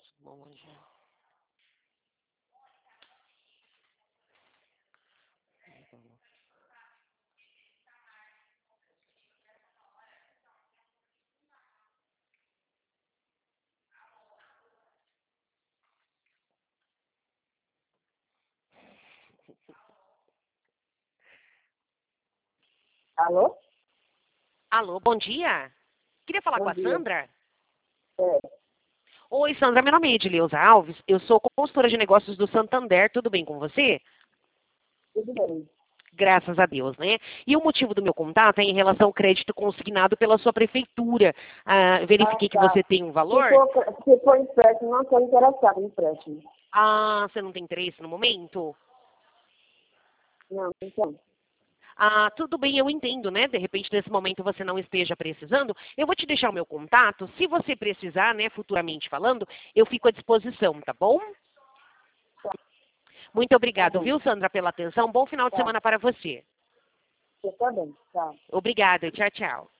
Bom dia. Alô? Alô, bom dia. Queria falar Bom com a dia. Sandra. É, Oi, Sandra, meu nome é Edileuza Alves. Eu sou consultora de negócios do Santander. Tudo bem com você? tudo bem. Graças a Deus, né? E o motivo do meu contato é em relação ao crédito consignado pela sua prefeitura. Verifiquei que Tá. você tem um Se valor. for empréstimo, não estou interessada em empréstimo. Você não tem interesse no momento? Não, então. Tudo bem, eu entendo, né? De repente, nesse momento, você não esteja precisando. Eu vou te deixar o meu contato. Se você precisar, né, futuramente falando, eu fico à disposição, tá bom? Muito Tá obrigado, bom. viu, Sandra, pela atenção. Bom final de Tá. semana para você. Você tá bem. Tá. Obrigada. Tchau, tchau.